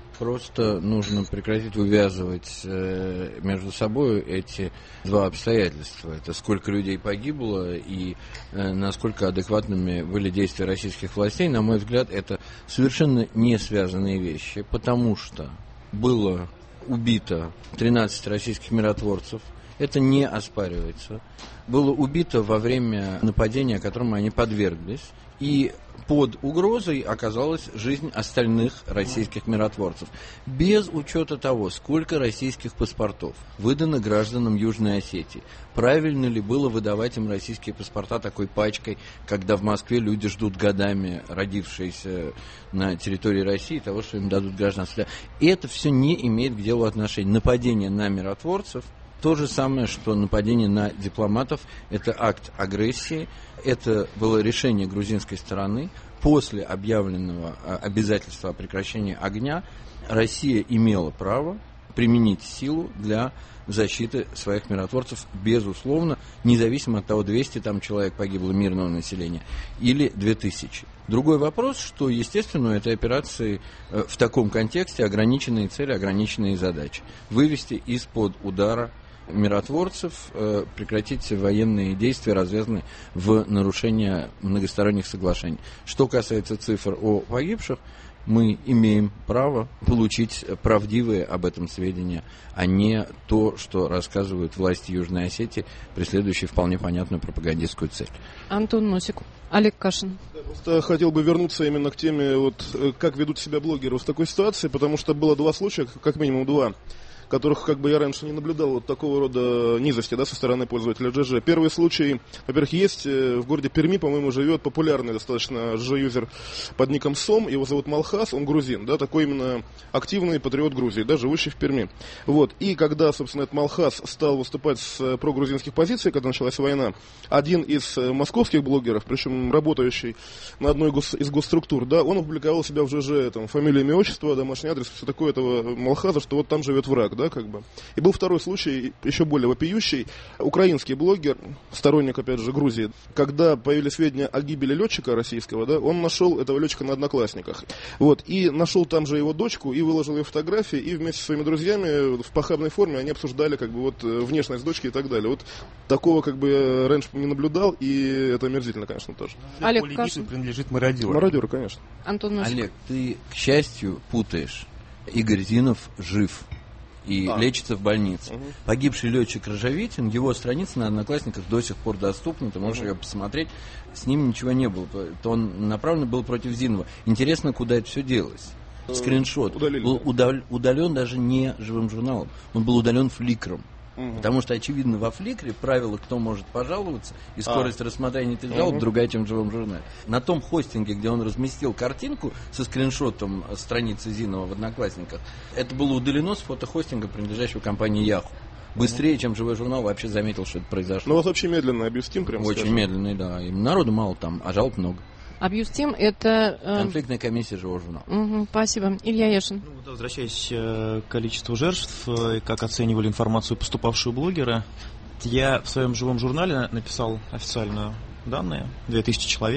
S4: Просто нужно прекратить увязывать э, между собой эти два обстоятельства. Это сколько людей погибло и э, насколько адекватными были действия российских властей. На мой взгляд, это совершенно не связанные вещи, потому что было убито тринадцать российских миротворцев. Это не оспаривается. Было убито во время нападения, которому они подверглись. И под угрозой оказалась жизнь остальных российских миротворцев. Без учета того, сколько российских паспортов выдано гражданам Южной Осетии. Правильно ли было выдавать им российские паспорта такой пачкой, когда в Москве люди ждут годами, родившиеся на территории России, того, что им дадут гражданство. И это все не имеет к делу отношения. Нападение на миротворцев — то же самое, что нападение на дипломатов. Это акт агрессии. Это было решение грузинской стороны. После объявленного обязательства о прекращении огня Россия имела право применить силу для защиты своих миротворцев, безусловно, независимо от того, двести там человек погибло мирного населения или две тысячи. Другой вопрос, что, естественно, у этой операции в таком контексте ограниченные цели, ограниченные задачи. Вывести из-под удара миротворцев, э, прекратить военные действия, развязанные в нарушение многосторонних соглашений. Что касается цифр о погибших, мы имеем право получить правдивые об этом сведения, а не то, что рассказывают власти Южной Осетии, преследующие вполне понятную пропагандистскую цель.
S1: Антон Носик, Олег Кашин.
S5: Я просто хотел бы вернуться именно к теме, вот, как ведут себя блогеры в такой ситуации, потому что было два случая, как минимум два, которых как бы я раньше не наблюдал вот такого рода низости, да, со стороны пользователя джи джи. Первый случай, во-первых, есть в городе Перми, по-моему, живет популярный достаточно джи джи-юзер под ником Сом, его зовут Малхас, он грузин, да, такой именно активный патриот Грузии, да, живущий в Перми. Вот, и когда, собственно, этот Малхас стал выступать с прогрузинских позиций, когда началась война, один из московских блогеров, причем работающий на одной из госструктур, да, он опубликовал себя в джи джи, там, фамилия, имя, отчество, домашний адрес, все такое этого Малхаза, что вот там живет враг, да, как бы. И был второй случай, еще более вопиющий. Украинский блогер, сторонник, опять же, Грузии, когда появились сведения о гибели летчика российского, да, он нашел этого летчика на Одноклассниках. Вот, и нашел там же его дочку, и выложил ее фотографии, и вместе со своими друзьями в похабной форме они обсуждали, как бы, вот, внешность дочки и так далее. Вот такого, как бы, я раньше не наблюдал, и это омерзительно, конечно, тоже.
S3: Олег Кашин принадлежит мародеру.
S5: Мародеру, конечно.
S1: Антон Носик.
S4: Олег, ты, к счастью, путаешь. Игорь Зинов жив и а. лечится в больнице. Угу. Погибший летчик Ржавитин, его страница на Одноклассниках до сих пор доступна, ты можешь угу. ее посмотреть. С ним ничего не было. То он направлен был против Зинова. Интересно, куда это все делось. Скриншот Удалили, был да. удален даже не живым журналом, он был удален фликром. Угу. Потому что, очевидно, во фликре правило, кто может пожаловаться, и скорость а. рассмотрения этих жалоб угу. другая, чем в живом журнале. На том хостинге, где он разместил картинку со скриншотом страницы Зинова в Одноклассниках, это было удалено с фотохостинга, принадлежащего компании Yahoo. Быстрее, угу. чем живой журнал вообще заметил, что это произошло.
S5: Ну, у вас вообще медленно объясним, прям
S4: Очень
S5: скажем.
S4: медленный, да. И народу мало там, а жалоб много.
S1: Абьюстим — это... Э...
S4: Конфликтная комиссия живого журнала.
S1: Угу, спасибо. Илья Яшин.
S7: Ну, да, возвращаясь к количеству жертв, и как оценивали информацию, поступавшую блогеры, я в своем живом журнале написал официальные данные. две тысячи человек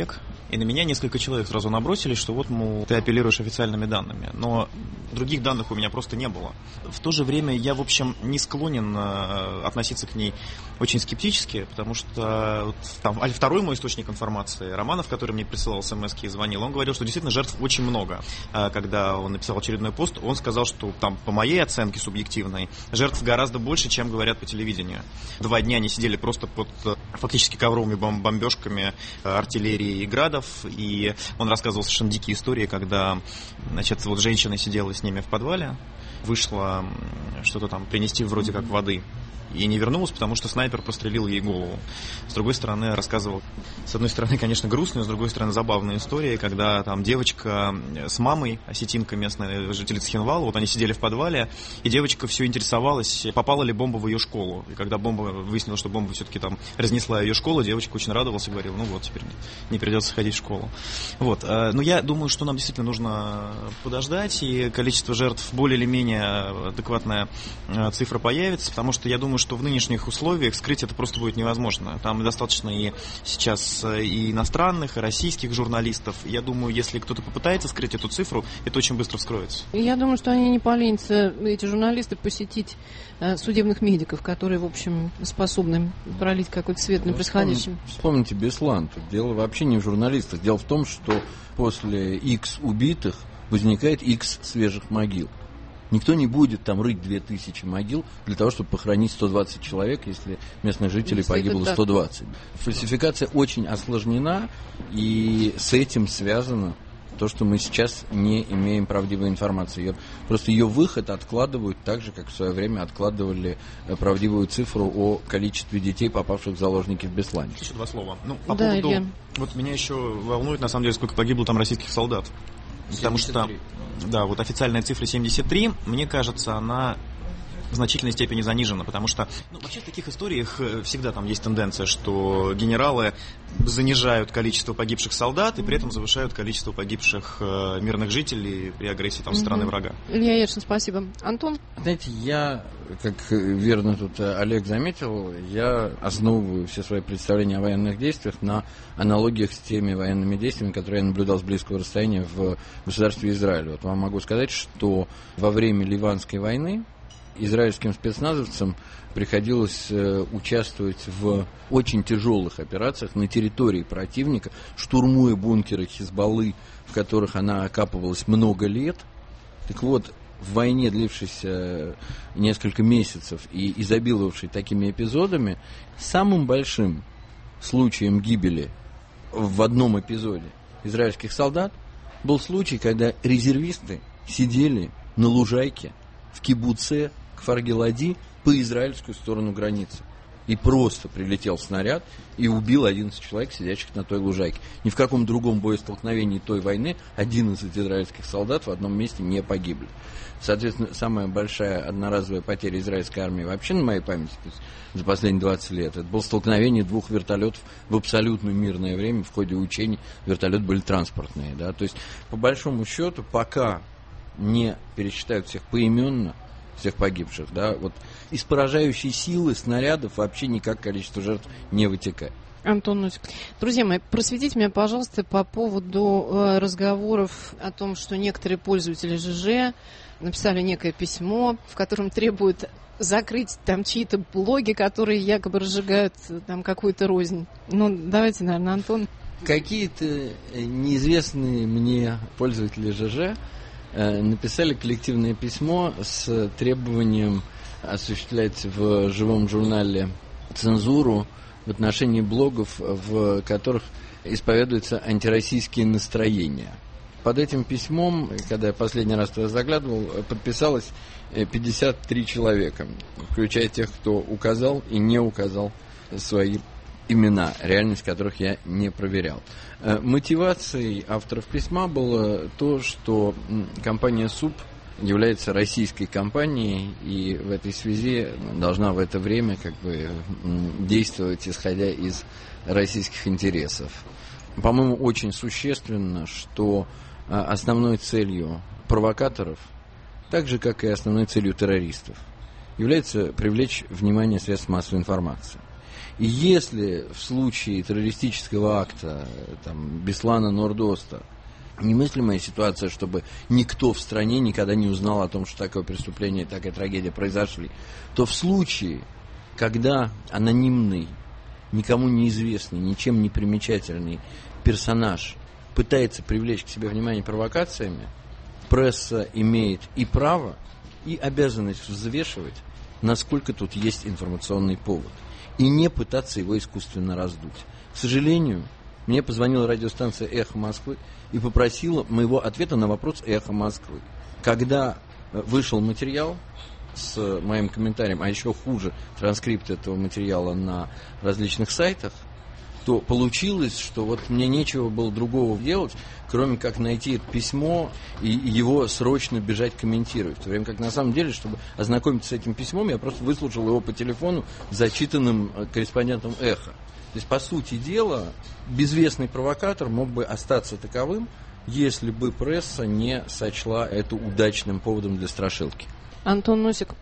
S7: И на меня несколько человек сразу набросились, что вот, мол, ты апеллируешь официальными данными. Но других данных у меня просто не было. В то же время я, в общем, не склонен относиться к ней очень скептически, потому что вот, там, второй мой источник информации, Романов, который мне присылал смс-ки и звонил, он говорил, что действительно жертв очень много. Когда он написал очередной пост, он сказал, что там, по моей оценке субъективной, жертв гораздо больше, чем говорят по телевидению. Два дня они сидели просто под фактически ковровыми бомбежками артиллерии и градов, и он рассказывал совершенно дикие истории, когда, значит, вот женщина сидела с ними в подвале, вышла что-то там принести вроде как воды, и не вернулась, потому что снайпер прострелил ей голову. С другой стороны, рассказывал, с одной стороны, конечно, грустную, с другой стороны, забавные истории, когда там девочка с мамой, осетинка местная, жительница Цхинвала, вот они сидели в подвале, и девочка все интересовалась, попала ли бомба в ее школу. И когда бомба, выяснилось, что бомба все-таки там разнесла ее школу, девочка очень радовалась и говорила, ну вот, теперь не придется ходить в школу. Вот. Но я думаю, что нам действительно нужно подождать, и количество жертв более или менее адекватная цифра появится, потому что я думаю, что в нынешних условиях скрыть это просто будет невозможно. Там достаточно и сейчас и иностранных, и российских журналистов. Я думаю, если кто-то попытается скрыть эту цифру, это очень быстро вскроется.
S1: Я думаю, что они не поленятся, эти журналисты, посетить э, судебных медиков, которые, в общем, способны пролить какой-то свет на происходящем.
S4: Вспомните Беслан. Тут дело вообще не в журналистах. Дело в том, что после X убитых возникает X свежих могил. Никто не будет там рыть две тысячи могил для того, чтобы похоронить сто двадцать человек, если местных жителей если погибло сто двадцать. Фальсификация очень осложнена, и с этим связано то, что мы сейчас не имеем правдивой информации. Ее, просто ее выход откладывают так же, как в свое время откладывали правдивую цифру о количестве детей, попавших в заложники в Беслане.
S7: Еще два слова. Ну, по
S1: да,
S7: поводу...
S1: Илья.
S7: Вот меня еще волнует, на самом деле, сколько погибло там российских солдат. Потому что, да, вот официальная цифра семьдесят три, мне кажется, она в значительной степени занижена, потому что, ну, вообще в таких историях всегда там есть тенденция, что генералы занижают количество погибших солдат и при этом завышают количество погибших э, мирных жителей при агрессии там, со стороны угу. врага.
S1: Илья Ершин, спасибо. Антон?
S4: Знаете, я, как верно тут Олег заметил, я основываю все свои представления о военных действиях на аналогиях с теми военными действиями, которые я наблюдал с близкого расстояния в государстве Израиль. Вот вам могу сказать, что во время Ливанской войны израильским спецназовцам приходилось э, участвовать в очень тяжелых операциях на территории противника, штурмуя бункеры Хизбаллы, в которых она окапывалась много лет. Так вот, в войне, длившейся несколько месяцев и изобиловавшей такими эпизодами, самым большим случаем гибели в одном эпизоде израильских солдат был случай, когда резервисты сидели на лужайке в кибуце Кфар-Гилади по израильскую сторону границы. И просто прилетел снаряд и убил одиннадцать человек, сидящих на той лужайке. Ни в каком другом боестолкновении той войны одиннадцать израильских солдат в одном месте не погибли. Соответственно, самая большая одноразовая потеря израильской армии вообще на моей памяти, то есть за последние двадцать лет, это было столкновение двух вертолетов в абсолютно мирное время. В ходе учений вертолеты были транспортные. Да? То есть, по большому счету, пока не пересчитают всех поименно, всех погибших, да, вот из поражающей силы снарядов вообще никак количество жертв не вытекает.
S1: Антон Носик. Друзья мои, просветите меня, пожалуйста, по поводу э, разговоров о том, что некоторые пользователи ЖЖ написали некое письмо, в котором требуют закрыть там чьи-то блоги, которые якобы разжигают там какую-то рознь. Ну, давайте, наверное, Антон.
S4: Какие-то неизвестные мне пользователи ЖЖ написали коллективное письмо с требованием осуществлять в живом журнале цензуру в отношении блогов, в которых исповедуются антироссийские настроения. Под этим письмом, когда я последний раз туда заглядывал, подписалось пятьдесят три человека, включая тех, кто указал и не указал свои имена, реальность которых я не проверял. Мотивацией авторов письма было то, что компания СУП является российской компанией и в этой связи должна в это время как бы действовать, исходя из российских интересов. По-моему, очень существенно, что основной целью провокаторов, так же, как и основной целью террористов, является привлечь внимание средств массовой информации. И если в случае террористического акта там, Беслана Нордоста немыслимая ситуация, чтобы никто в стране никогда не узнал о том, что такое преступление, такая трагедия произошли, то в случае, когда анонимный, никому неизвестный, ничем не примечательный персонаж пытается привлечь к себе внимание провокациями, пресса имеет и право, и обязанность взвешивать, насколько тут есть информационный повод, и не пытаться его искусственно раздуть. К сожалению, мне позвонила радиостанция «Эхо Москвы» и попросила моего ответа на вопрос «Эхо Москвы». Когда вышел материал с моим комментарием, а еще хуже, транскрипт этого материала на различных сайтах, то получилось, что вот мне нечего было другого делать, кроме как найти это письмо и его срочно бежать комментировать. В то время как на самом деле, чтобы ознакомиться с этим письмом, я просто выслушал его по телефону зачитанным корреспондентом «Эхо». То есть, по сути дела, безвестный провокатор мог бы остаться таковым, если бы пресса не сочла это удачным поводом для страшилки.
S1: Антон Носик.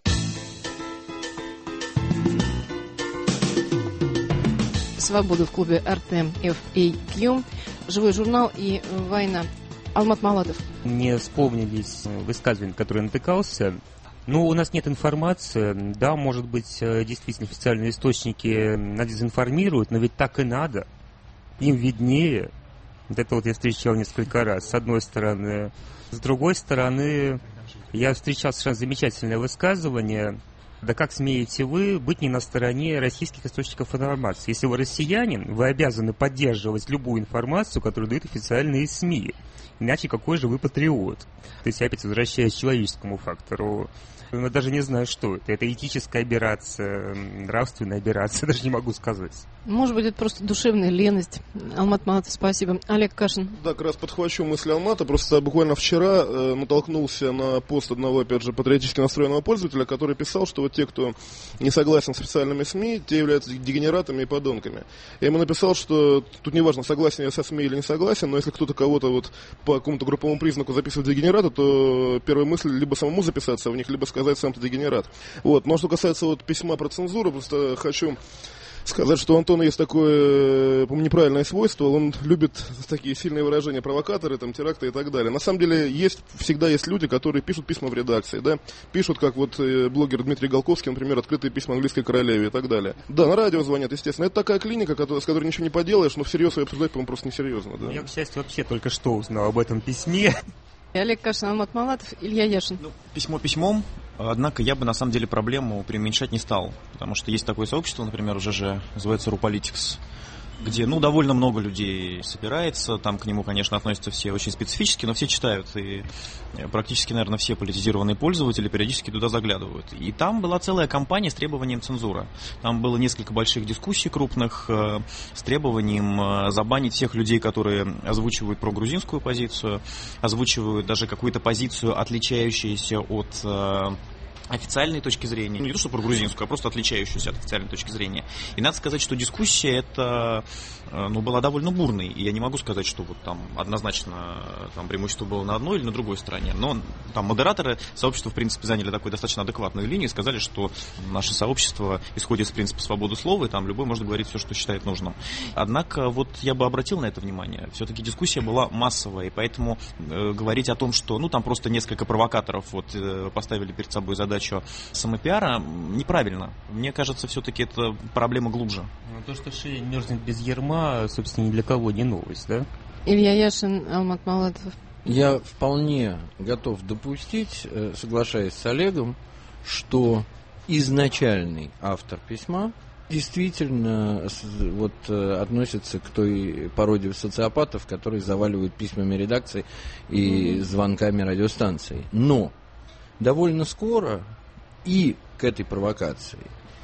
S1: «Свободу» в клубе эр тэ эф эй кью, «Живой журнал» и «Война». Алмат Малатов.
S3: Мне вспомнились высказывания, которые натыкался. Ну, у нас нет информации. Да, может быть, действительно официальные источники надезинформируют, но ведь так и надо. Им виднее. Вот это вот я встречал несколько раз, с одной стороны. С другой стороны, я встречал совершенно замечательное высказывание. Да как смеете вы быть не на стороне российских источников информации? Если вы россиянин, вы обязаны поддерживать любую информацию, которую дают официальные СМИ. Иначе какой же вы патриот? То есть я опять возвращаюсь к человеческому фактору. Я даже не знаю, что это. Это этическая аберрация, нравственная аберрация, даже не могу сказать.
S1: Может быть, это просто душевная леность. Алмат Малатов, спасибо. Олег Кашин.
S5: Да, как раз подхвачу мысли Алмата. Просто буквально вчера э, натолкнулся на пост одного, опять же, патриотически настроенного пользователя, который писал, что вот те, кто не согласен с официальными СМИ, те являются дегенератами и подонками. Я ему написал, что тут неважно, согласен я со СМИ или не согласен, но если кто-то кого-то вот по какому-то групповому признаку записывает дегенерата, то первая мысль либо самому записаться в них, либо сказать сам ты дегенерат. Вот. Но что касается вот письма про цензуру, просто хочу сказать, что у Антона есть такое, по-моему, неправильное свойство. Он любит такие сильные выражения: провокаторы, там, теракты и так далее. На самом деле есть, всегда есть люди, которые пишут письма в редакции, да, пишут, как вот блогер Дмитрий Голковский, например, открытые письма английской королеве и так далее. Да, на радио звонят, естественно. Это такая клиника, с которой ничего не поделаешь, но всерьез ее обсуждать, по-моему, просто несерьезно. Да.
S3: Я, к счастью, вообще только что узнал об этом письме.
S1: Олег Кашин, Алмат Малатов, Илья Яшин.
S7: Ну, письмо письмом, однако я бы на самом деле проблему преуменьшать не стал, потому что есть такое сообщество, например, в ЖЖ, называется Руполитикс, где, ну, довольно много людей собирается, там к нему, конечно, относятся все очень специфически, но все читают, и практически, наверное, все политизированные пользователи периодически туда заглядывают. И там была целая кампания с требованием цензуры. Там было несколько больших дискуссий крупных э, с требованием э, забанить всех людей, которые озвучивают прогрузинскую позицию, озвучивают даже какую-то позицию, отличающуюся от... Э, официальной точки зрения, ну не то что про грузинскую, а просто отличающуюся от официальной точки зрения. И надо сказать, что дискуссия эта, ну, была довольно бурной, и я не могу сказать, что вот там однозначно там преимущество было на одной или на другой стороне, но там модераторы сообщества в принципе заняли такую достаточно адекватную линию и сказали, что наше сообщество исходит из принципа свободы слова, и там любой может говорить все, что считает нужным. Однако вот я бы обратил на это внимание, все-таки дискуссия была массовая, и поэтому э, говорить о том, что ну там просто несколько провокаторов вот э, поставили перед собой задачу самопиара, неправильно. Мне кажется, все-таки это проблема глубже.
S3: Ну, то, что шея мерзнет без ярма, собственно, ни для кого не новость, да?
S1: Илья Яшин, Алмат Малатов.
S4: Я вполне готов допустить, соглашаясь с Олегом, что изначальный автор письма действительно вот, относится к той породе социопатов, которые заваливают письмами редакции и mm-hmm. звонками радиостанции. Но довольно скоро и к этой провокации,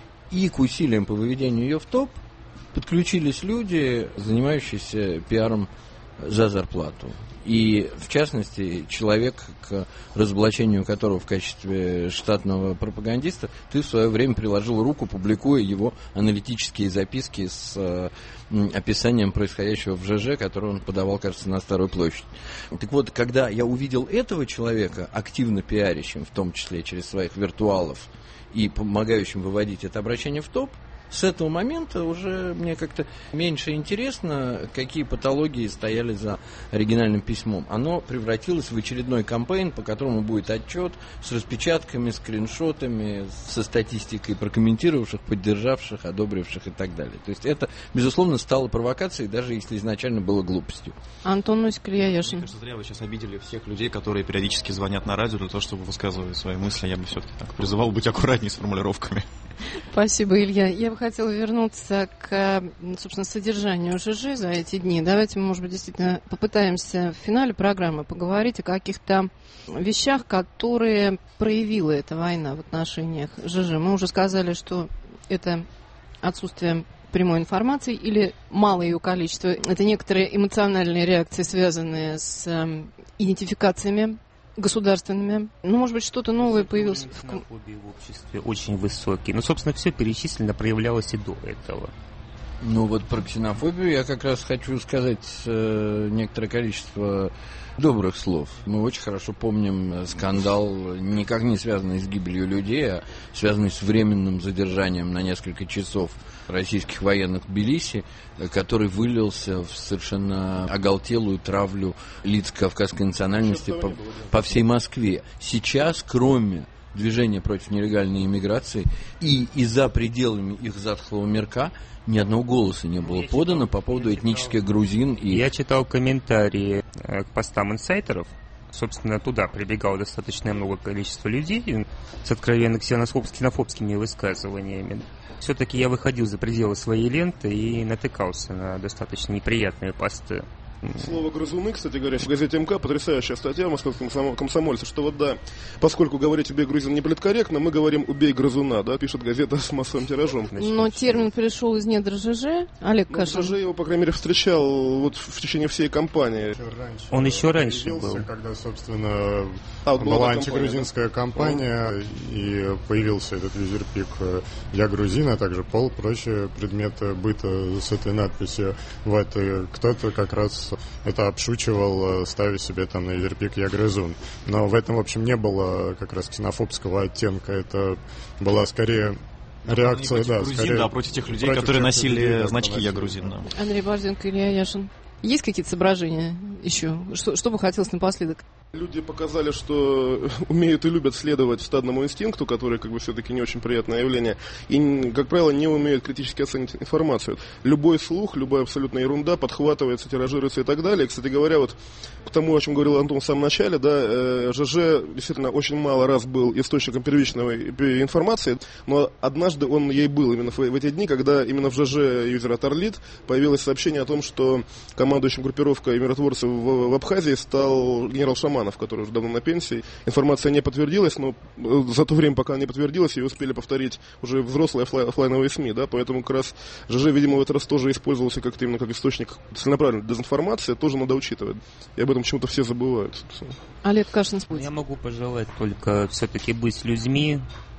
S4: и к усилиям по выведению ее в топ подключились люди, занимающиеся пиаром за зарплату. И, в частности, человек, к разоблачению которого в качестве штатного пропагандиста ты в свое время приложил руку, публикуя его аналитические записки с э, описанием происходящего в ЖЖ, который он подавал, кажется, на Старую площадь. Так вот, когда я увидел этого человека, активно пиарящим, в том числе через своих виртуалов, и помогающим выводить это обращение в топ, С этого момента уже мне как-то меньше интересно, какие патологии стояли за оригинальным письмом. Оно превратилось в очередной кампейн, по которому будет отчет с распечатками, скриншотами, со статистикой прокомментировавших, поддержавших, одобривших и так далее. То есть это, безусловно, стало провокацией, даже если изначально было глупостью.
S1: Антон Носик, Илья Яшин.
S7: Мне кажется, зря вы сейчас обидели всех людей, которые периодически звонят на радио для того, чтобы высказывать свои мысли. Я бы все-таки так призывал быть аккуратнее с формулировками.
S1: Спасибо, Илья. Я бы хотела вернуться к, собственно, содержанию ЖЖ за эти дни. Давайте мы, может быть, действительно попытаемся в финале программы поговорить о каких-то вещах, которые проявила эта война в отношениях ЖЖ. Мы уже сказали, что это отсутствие прямой информации или малое ее количество. Это некоторые эмоциональные реакции, связанные с идентификациями государственными. Ну, может быть, что-то новое появилось.
S3: Ксенофобия в обществе очень высокий. Ну, собственно, все перечисленно проявлялось и до этого.
S4: Ну, вот про ксенофобию я как раз хочу сказать э, некоторое количество добрых слов. Мы очень хорошо помним скандал, никак не связанный с гибелью людей, а связанный с временным задержанием на несколько часов российских военных в Тбилиси, который вылился в совершенно оголтелую травлю лиц кавказской национальности по, по всей Москве. Сейчас, кроме движения против нелегальной иммиграции и, и за пределами их затхлого мирка, ни одного голоса не было подано по поводу этнических грузин. И...
S3: Я читал комментарии к постам инсайтеров. Собственно, туда прибегало достаточно много количества людей с откровенно ксенофобскими высказываниями. Все-таки я выходил за пределы своей ленты и натыкался на достаточно неприятные посты.
S5: Слово «грызуны», кстати говоря, в газете МК потрясающая статья в московском комсомольце, что вот да, поскольку говорить «убей грузин» не политкорректно, мы говорим «убей грызуна», да, пишет газета с массовым тиражом.
S1: Но термин пришел из недр ЖЖ, Олег Кашин.
S5: ЖЖ его, по крайней мере, встречал вот в течение всей кампании.
S6: Раньше
S3: Он еще раньше был.
S6: Когда, собственно,
S5: а, вот
S6: была, была
S5: антигрузинская
S6: кампания, да? И появился этот визирпик «Я грузин», а также пол, прочие предметы быта с этой надписью. Вот, и кто-то как раз это обшучивал, ставя себе там на визирпик «Я грызун». Но в этом, в общем, не было как раз ксенофобского оттенка. Это была скорее реакция,
S7: против
S6: да,
S7: грузин,
S6: скорее
S7: да, против тех людей,
S6: против
S7: которые
S6: тех
S7: носили
S6: людей,
S7: значки «Я
S6: носили.
S7: грузин». Да.
S1: Андрей Борзенко, Илья Яшин. Есть какие-то соображения еще? Что, что бы хотелось напоследок?
S5: Люди показали, что умеют и любят следовать стадному инстинкту, который как бы все-таки не очень приятное явление, и, как правило, не умеют критически оценить информацию. Любой слух, любая абсолютно ерунда подхватывается, тиражируется и так далее. И, кстати говоря, вот к тому, о чем говорил Антон в самом начале, да, ЖЖ действительно очень мало раз был источником первичной информации, но однажды он ей был именно в, в эти дни, когда именно в ЖЖ юзера Тарлит появилось сообщение о том, что командующим группировкой миротворцев в, в Абхазии стал генерал Шаманов, который уже давно на пенсии. Информация не подтвердилась, но за то время, пока она не подтвердилась, ее успели повторить уже взрослые офлайн, офлайновые СМИ, да, поэтому как раз ЖЖ, видимо, в этот раз тоже использовался как-то именно как источник целенаправленной дезинформации, тоже надо учитывать. И об этом почему-то все забывают, собственно.
S1: Олег Кашин.
S3: Я могу пожелать только все-таки быть людьми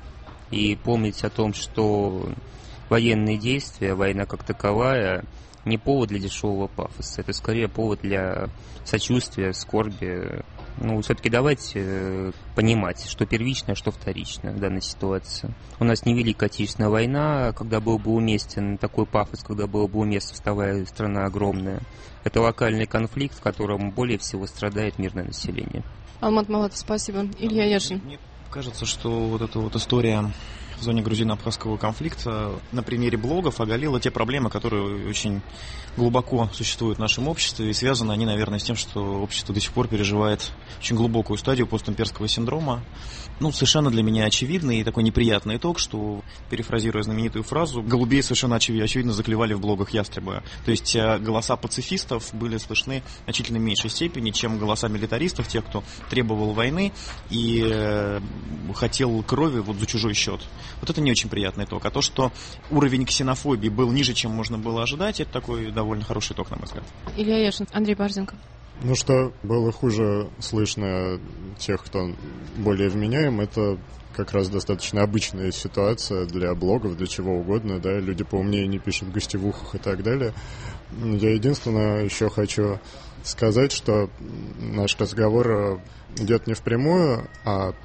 S3: и помнить о том, что военные действия, война как таковая, не повод для дешевого пафоса, это скорее повод для сочувствия, скорби. Ну, все-таки давайте понимать, что первичное, что вторичное в данной ситуации. У нас не Великая Отечественная война, когда был бы уместен такой пафос, когда было бы уместно, вставая страна огромная. Это локальный конфликт, в котором более всего страдает мирное население.
S1: Алмат Малатов, спасибо. Илья Яшин.
S7: Мне кажется, что вот эта вот история в зоне грузино-абхазского конфликта на примере блогов оголила те проблемы, которые очень глубоко существуют в нашем обществе, и связаны они, наверное, с тем, что общество до сих пор переживает очень глубокую стадию постимперского синдрома. Ну, совершенно для меня очевидный и такой неприятный итог, что, перефразируя знаменитую фразу, голубей совершенно очевидно заклевали в блогах ястреба. То есть голоса пацифистов были слышны в значительно меньшей степени, чем голоса милитаристов, тех, кто требовал войны и э, хотел крови вот за чужой счет. Вот это не очень приятный итог. А то, что уровень ксенофобии был ниже, чем можно было ожидать, это такой довольно хороший итог, на мой взгляд.
S1: Илья Яшин, Андрей Борзенко.
S6: Ну, что было хуже слышно тех, кто более вменяем, это как раз достаточно обычная ситуация для блогов, для чего угодно, да, люди поумнее не пишут в гостевухах и так далее. Я единственное еще хочу сказать, что наш разговор идет не впрямую, а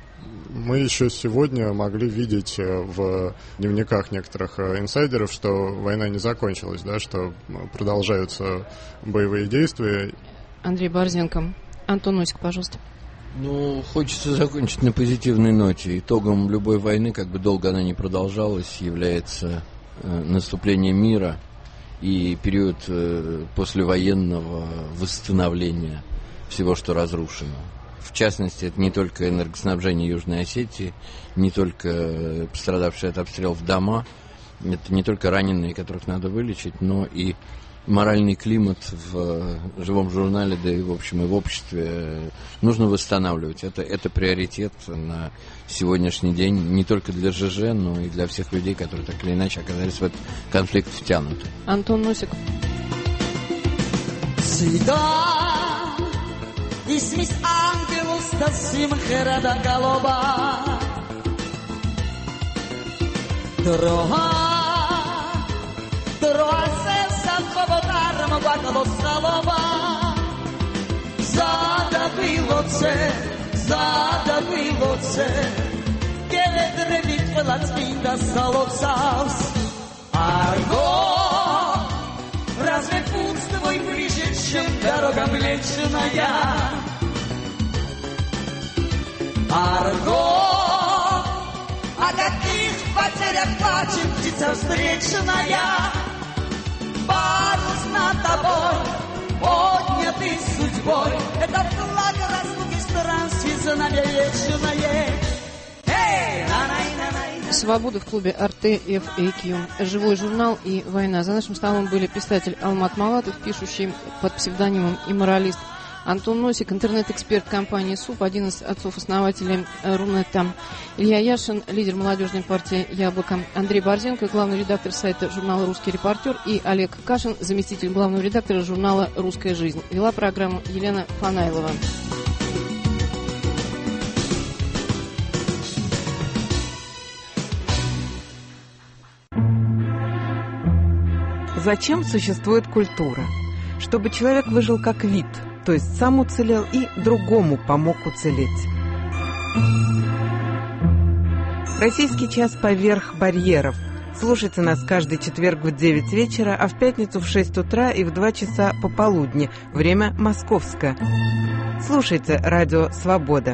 S6: Мы еще сегодня могли видеть в дневниках некоторых инсайдеров, что война не закончилась, да, что продолжаются боевые действия.
S1: Андрей Борзенко. Антон Осик, пожалуйста.
S4: Ну, хочется закончить на позитивной ноте. Итогом любой войны, как бы долго она ни продолжалась, является э, наступление мира и период э, послевоенного восстановления всего, что разрушено. В частности, это не только энергоснабжение Южной Осетии, не только пострадавшие от обстрелов дома, это не только раненые, которых надо вылечить, но и моральный климат в живом журнале, да и в общем и в обществе нужно восстанавливать. Это, это приоритет на сегодняшний день не только для ЖЖ, но и для всех людей, которые так или иначе оказались в этот конфликт втянуты.
S1: Антон Носик.
S2: Podarmo guardalo salova Zadavilo se, zadavilo se Gele drevit velacvinda salovsavs Argo Разве путь твой ближе, чем дорога млечная Арго О каких потерях плачет птица встречная Парус над тобой, поднятый судьбой, это флаг разлуки стран, связано вечное.
S1: Свобода в клубе Арте эф эй кью. Живой журнал и война. За нашим столом были писатель Алмат Малатов, пишущий под псевдонимом «Имморалист», Антон Носик, интернет-эксперт компании СУП, один из отцов-основателей Рунета, Илья Яшин, лидер молодежной партии «Яблоко», Андрей Борзенко, главный редактор сайта журнала «Русский репортер», и Олег Кашин, заместитель главного редактора журнала «Русская жизнь». Вела программу Елена Фанайлова.
S11: Зачем существует культура? Чтобы человек выжил как вид, то есть сам уцелел и другому помог уцелеть. Российский час поверх барьеров. Слушайте нас каждый четверг в девять вечера, а в пятницу в шесть утра и в два часа пополудни. Время московское. Слушайте радио «Свобода».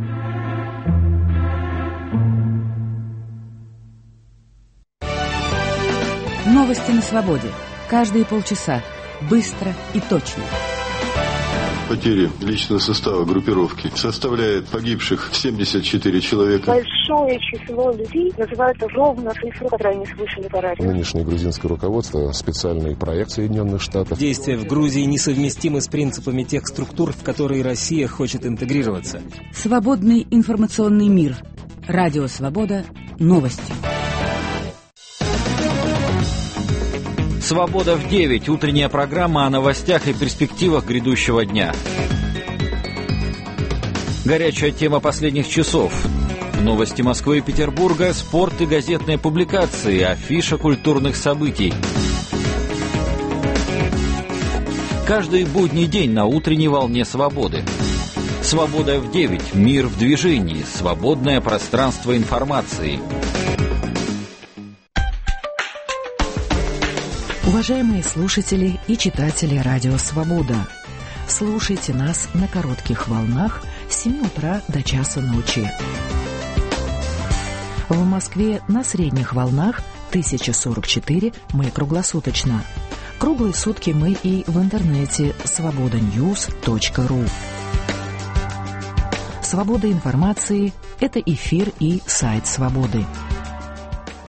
S12: Новости на свободе. Каждые полчаса. Быстро и точно.
S13: Потери личного состава группировки составляет погибших семьдесят четыре человека.
S14: Большое число людей называют ровно цифру, которую они слышали по радио.
S15: Нынешнее грузинское руководство, специальный проект Соединенных Штатов.
S16: Действия в Грузии несовместимы с принципами тех структур, в которые Россия хочет интегрироваться.
S12: Свободный информационный мир. Радио «Свобода». Новости.
S17: «Свобода в девять». Утренняя программа о новостях и перспективах грядущего дня. Горячая тема последних часов. Новости Москвы и Петербурга, спорт и газетные публикации, афиша культурных событий. Каждый будний день на утренней волне свободы. «Свобода в девять». Мир в движении. Свободное пространство информации.
S12: Уважаемые слушатели и читатели радио «Свобода», слушайте нас на коротких волнах с семи утра до часа ночи. В Москве на средних волнах тысяча сорок четыре, мы круглосуточно. Круглые сутки мы и в интернете свобода ньюс точка ру. Свобода информации – это эфир и сайт «Свободы».